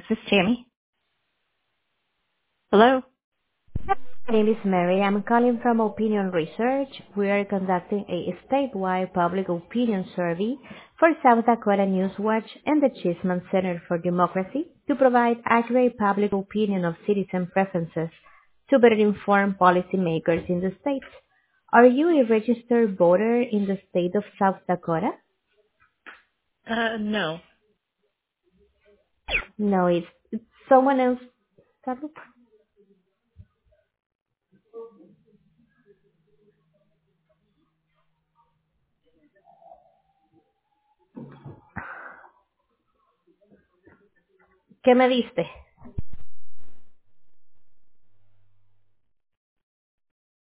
This is Tammy. Hello? My name is Mary. I'm calling from Opinion Research. We are conducting a statewide public opinion survey for South Dakota Newswatch and the Cheesman Center for Democracy to provide accurate public opinion of citizen preferences to better inform policymakers in the state. Are you a registered voter in the state of South Dakota? No. No, it's someone else. ¿Qué me diste?